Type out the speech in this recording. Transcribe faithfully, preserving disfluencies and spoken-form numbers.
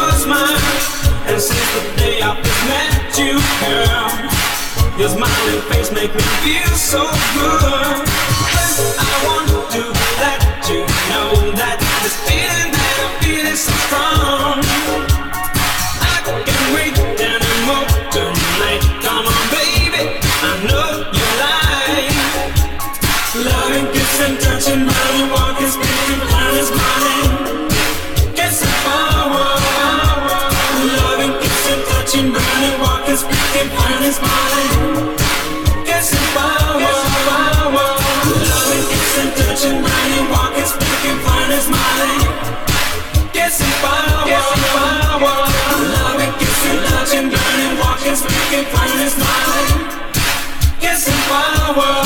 your smile. And since the day I first met you, girl, your smiling face make me feel so good. But I want to let you know that this feeling that I'm feeling so strong. I can't wait anymore tonight. Come on, baby, I know you like loving, kissing, touching, running, walking, speaking, flying, smiling, kissing power. Loving, kissing, touching, running, walking, speaking, flying, smiling, kissing power. Loving, kissing, touching, running, walking, speaking, flying, smiling, kissing power. Loving, kissing, touching, running, walking, speaking, flying, smiling, kissing power.